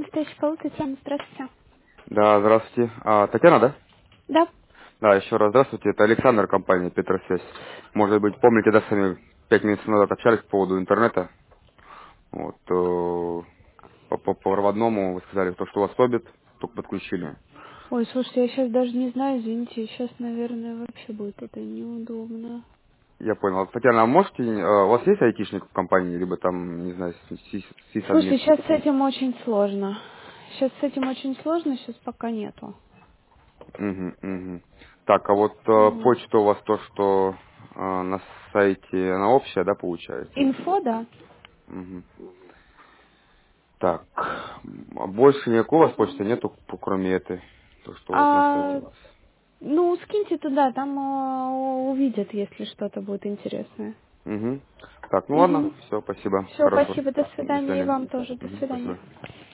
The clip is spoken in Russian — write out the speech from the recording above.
Тащипол, Татьяна, здравствуйте. Да, здравствуйте. Татьяна, да? Да. Да, еще раз здравствуйте. Это Александр, компания Петросвязь. Может быть, помните, да, с вами 5 минут назад общались по поводу интернета. Вот, по проводному вы сказали, то, что у вас обед, только подключили. Ой, слушайте, я сейчас даже не знаю, извините, сейчас, наверное, вообще будет это неудобно. Я понял. Татьяна, а можете, у вас есть айтишник в компании, либо там, не знаю, Слушайте, сисадмин? сейчас с этим очень сложно. Сейчас с этим очень сложно, сейчас пока нету. Угу, угу. Так, а вот Вот. почта у вас то, что на сайте, она общая, да, получается? Инфо, да. Мгм. Так, больше никакого у вас почты нету, кроме этой, то, что вот на сайте А, у вас. ну, скиньте туда, там увидят, если что-то будет интересное. Угу. Так, ну ладно, Угу. все, спасибо, Все, хорошо. спасибо, до До свидания, и свидания. вам тоже, до Угу, свидания. спасибо.